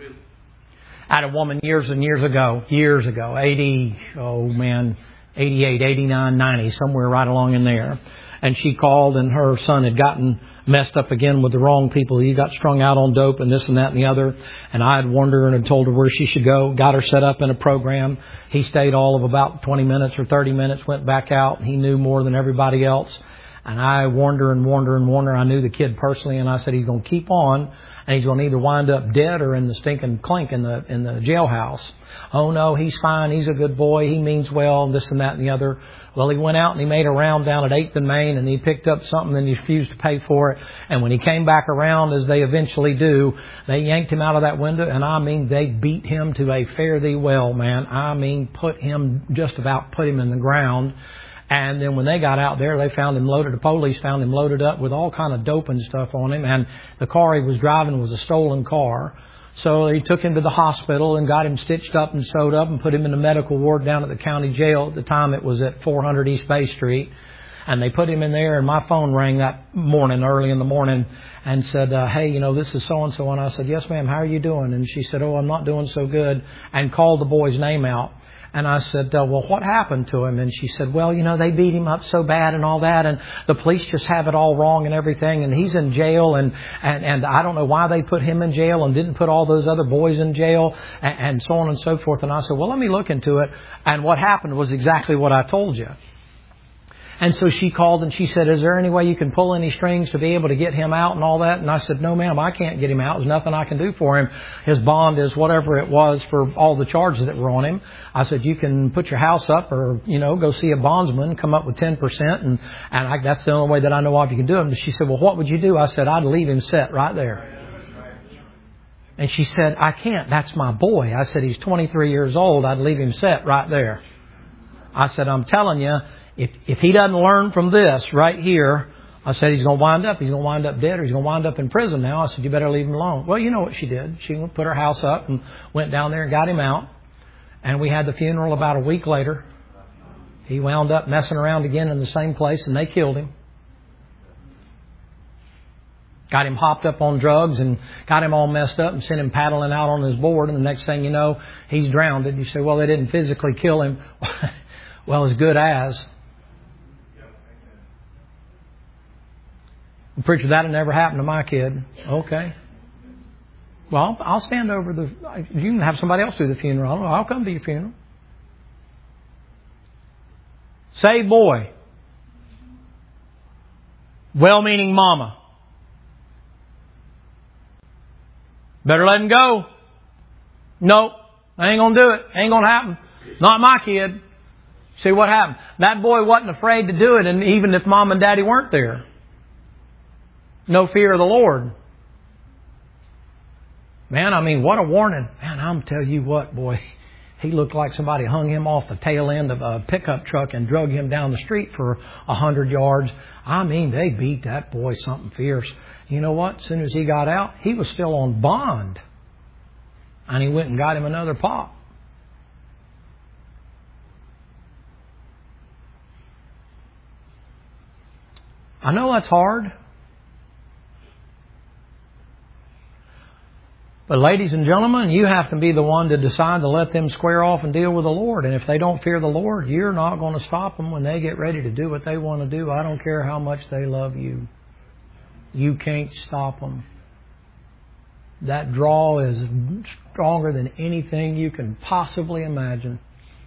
I had a woman years and years ago, years ago, eighty, oh man, eighty-eight, eighty-nine, ninety, somewhere right along in there. And she called, and her son had gotten messed up again with the wrong people. He got strung out on dope and this and that and the other. And I had warned her and had told her where she should go. Got her set up in a program. He stayed all of about twenty minutes or thirty minutes, went back out. He knew more than everybody else. And I warned her and warned her and warned her. I knew the kid personally, and I said he's going to keep on, and he's going to either wind up dead or in the stinking clink in the in the jailhouse. Oh no, he's fine. He's a good boy. He means well. This and that and the other. Well, he went out and he made a round down at eighth and Main, and he picked up something and he refused to pay for it. And when he came back around, as they eventually do, they yanked him out of that window, and I mean they beat him to a fare thee well, man. I mean put him just about put him in the ground. And then when they got out there, they found him loaded, the police found him loaded up with all kind of dope and stuff on him. And the car he was driving was a stolen car. So they took him to the hospital and got him stitched up and sewed up and put him in the medical ward down at the county jail. At the time it was at four hundred East Bay Street. And they put him in there, and my phone rang that morning, early in the morning, and said, uh, hey, you know, this is so-and-so. And I said, yes, ma'am, how are you doing? And she said, oh, I'm not doing so good, and called the boy's name out. And I said, uh, well, what happened to him? And she said, well, you know, they beat him up so bad and all that, and the police just have it all wrong and everything, and he's in jail, and, and, and I don't know why they put him in jail and didn't put all those other boys in jail, and, and so on and so forth. And I said, well, let me look into it. And what happened was exactly what I told you. And so she called and she said, is there any way you can pull any strings to be able to get him out and all that? And I said, no, ma'am, I can't get him out. There's nothing I can do for him. His bond is whatever it was for all the charges that were on him. I said, you can put your house up, or, you know, go see a bondsman, come up with ten percent. And, and I, that's the only way that I know of you can do it. And she said, well, what would you do? I said, I'd leave him set right there. And she said, I can't. That's my boy. I said, he's twenty-three years old. I'd leave him set right there. I said, I'm telling you, If if he doesn't learn from this right here, I said he's going to wind up. He's going to wind up dead, or he's going to wind up in prison now. I said, you better leave him alone. Well, you know what she did. She put her house up and went down there and got him out. And we had the funeral about a week later. He wound up messing around again in the same place, and they killed him. Got him hopped up on drugs and got him all messed up and sent him paddling out on his board. And the next thing you know, he's drowned. And you say, well, they didn't physically kill him. Well, as good as. Preacher, that'll never happen to my kid. Okay. Well, I'll stand over the... You can have somebody else do the funeral. I'll come to your funeral. Saved boy. Well-meaning mama. Better let him go. Nope. I ain't going to do it. Ain't going to happen. Not my kid. See what happened? That boy wasn't afraid to do it, and even if mom and daddy weren't there. No fear of the Lord. Man, I mean, what a warning. Man, I'm tell you what, boy. He looked like somebody hung him off the tail end of a pickup truck and drug him down the street for a hundred yards. I mean, they beat that boy something fierce. You know what? As soon as he got out, he was still on bond. And he went and got him another pop. I know that's hard. But ladies and gentlemen, you have to be the one to decide to let them square off and deal with the Lord. And if they don't fear the Lord, you're not going to stop them when they get ready to do what they want to do. I don't care how much they love you. You can't stop them. That draw is stronger than anything you can possibly imagine.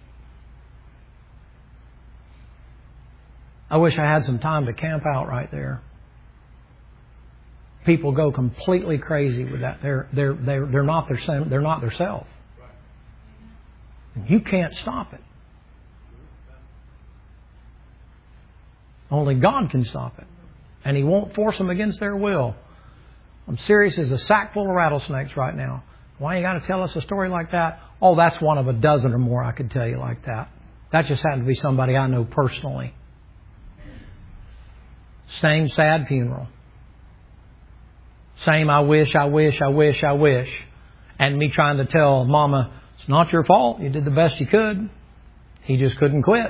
I wish I had some time to camp out right there. People go completely crazy with that. They're they're they're they're not their they're not their self. You can't stop it. Only God can stop it. And He won't force them against their will. I'm serious as a sack full of rattlesnakes right now. Why you got to tell us a story like that? Oh, that's one of a dozen or more I could tell you like that. That just happened to be somebody I know personally. Same sad funeral. Same I wish, I wish, I wish, I wish. And me trying to tell Mama, it's not your fault. You did the best you could. He just couldn't quit.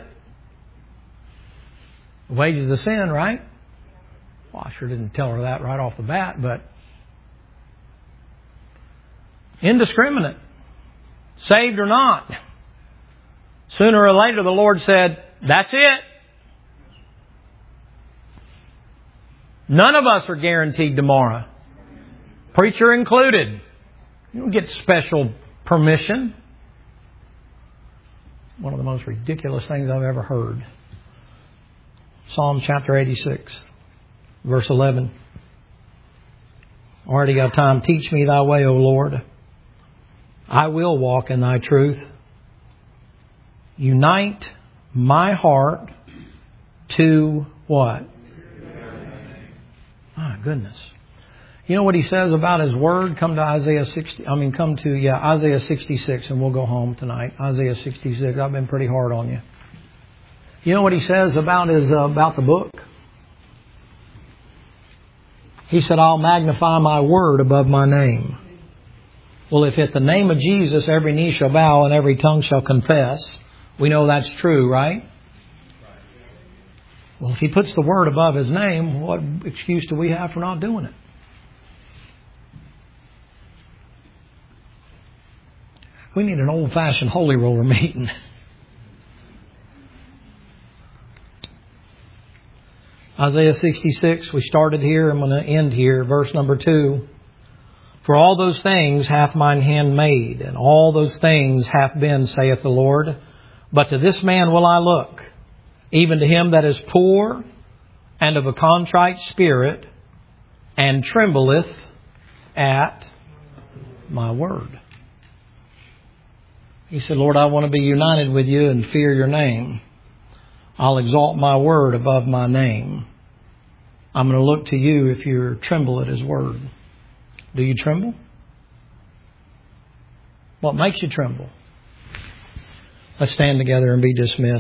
The wages of sin, right? Well, I sure didn't tell her that right off the bat, but indiscriminate. Saved or not. Sooner or later the Lord said, that's it. None of us are guaranteed tomorrow. Preacher included. You don't get special permission. It's one of the most ridiculous things I've ever heard. Psalm chapter eighty-six, verse eleven. Already got time. Teach me thy way, O Lord. I will walk in thy truth. Unite my heart to what? My goodness. You know what he says about his word? Come to Isaiah sixty. I mean, come to, yeah, Isaiah sixty-six, and we'll go home tonight. Isaiah sixty-six. I've been pretty hard on you. You know what he says about his, uh, about the book? He said, I'll magnify my word above my name. Well, if at the name of Jesus every knee shall bow and every tongue shall confess, we know that's true, right? Well, if he puts the word above his name, what excuse do we have for not doing it? We need an old-fashioned holy roller meeting. Isaiah sixty-six, we started here. I'm going to end here. Verse number two. For all those things hath mine hand made, and all those things hath been, saith the Lord. But to this man will I look, even to him that is poor and of a contrite spirit, and trembleth at my word. He said, Lord, I want to be united with you and fear your name. I'll exalt my word above my name. I'm going to look to you if you tremble at his word. Do you tremble? What makes you tremble? Let's stand together and be dismissed.